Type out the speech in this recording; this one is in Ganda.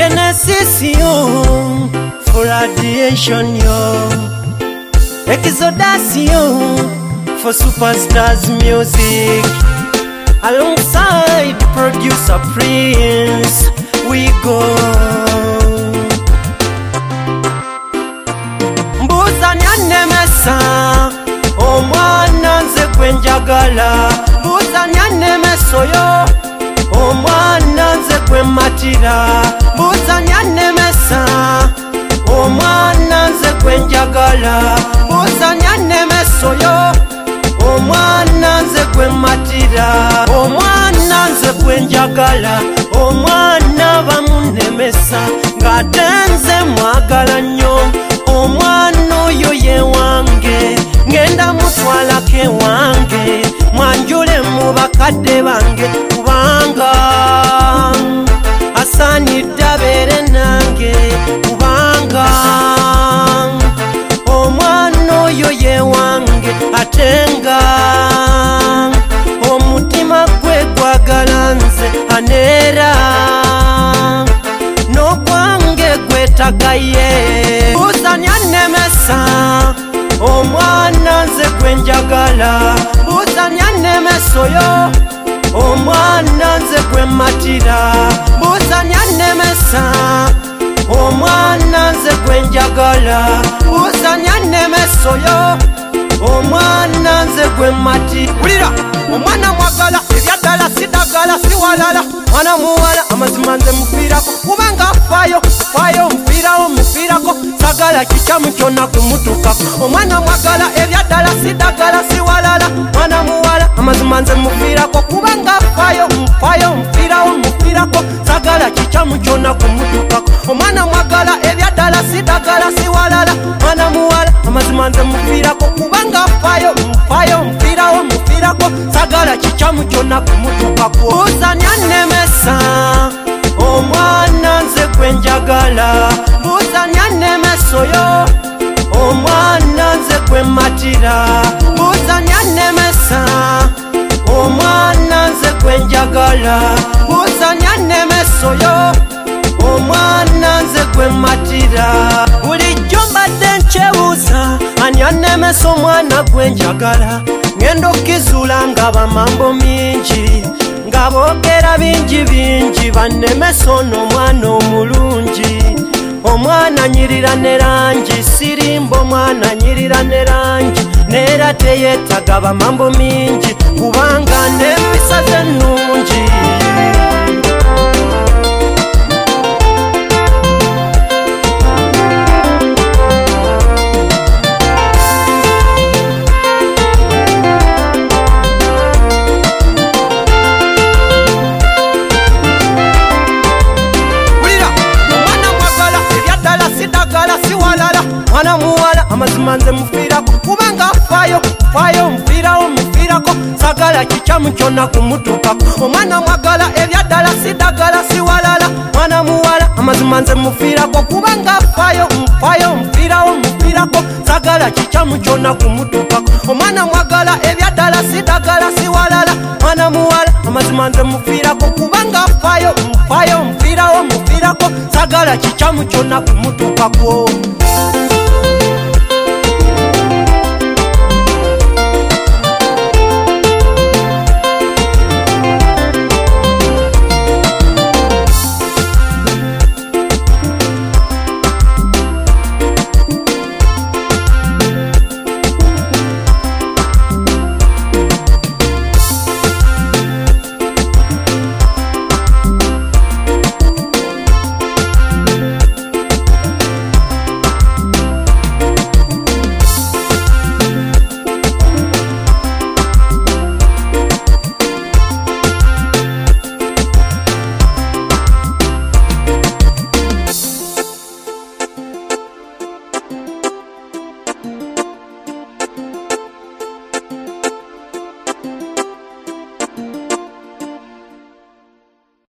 Genesis yo, for radiation yo, Exodus yo, for superstars music. Alongside producer Prince, we go. Mbuza nyanemesa, omwana nze kwenjagala. Mbuza nyanemeso yo, omwana nze kwematira. Mbuza nyanemesa, omwana nze kwenjagala. Mbuza nyanemeso yo, omwana nze kwematira. Omwana nze kwenjagala, omwana bamunemesa ng'ate nze mwagala nnyo. Omwana oyo ye wange, ngenda mutwalako ewange, mwanjule mu bakadde bange, kubanga asaanidde abeere nange, kubanga omwana oyo ye wange, ate nga omutima gwe gwagala nze aneera n'ogwange gwetagaye. Mbuza nyanemesa, omwana nze gwenjagala. Mbuza nyanemeso yo, omwana nze gwematira. Mbuza nyanemesa, omwana nze gwenjagala. Mbuza nyanemeso yo, omwana nze gwematira. Wulira, omwana mwagala, ebyaddala sidagala siwalala. Mwana muwala amazima nze mufiirako, kubanga faayo mufiirawo mufiirako, sagala kikyamu kyonna kumutukako. Omwana mwagala, ebyaddala sidagala siwalala. Mwana muwala amazima nze mufiirako, kubanga faayo mufiirawo mufiirako, sagala kikyamu kyonna kumutukako. Omwana mwagala, ebyaddala sidagala siwalala. Mwana muwala amazima nze mufiirako, kubanga faayo mufiirawo mufiirako, sagala kikyamu kyonna kumutukako. Mbuza nyanemesa, omwana nze kwenjagala. Mbuza nyanemeso yo, omwana nze kwematira. Mbuza nyanemesa, omwana nze kwenjagala. Mbuza nyanemeso yo, omwana nze kwematira. Bulijjo mbadde nkyewuuza, ani anemesa omwana gwenjagala? Ngenda okkizuula nga bamambo mingi, nga boogera bingi, bannemesa ono omwana omulungi. Omwana nyirira ne langi, sirimba omwana nyirira ne langi, neera teyeetaga bamambo mingi, kubanga n'empisa ze nnungi. Mwana muwala amazima nze mufiirako, kubanga faayo mufiirawo mufiirako, sagala kikyamu kyonna kumutukako. Omwana mwagala, ebyaddala sidagala siwalala. Mwana muwala amazima nze mufiirako, kubanga faayo mufiirawo mufiirako, sagala kikyamu kyonna kumutukako. Omwana mwagala, ebyaddala sidagala siwalala. Mwana muwala amazima nze mufiirako, kubanga faayo mufiirawo mufiirako, sagala kikyamu kyonna kumutukako.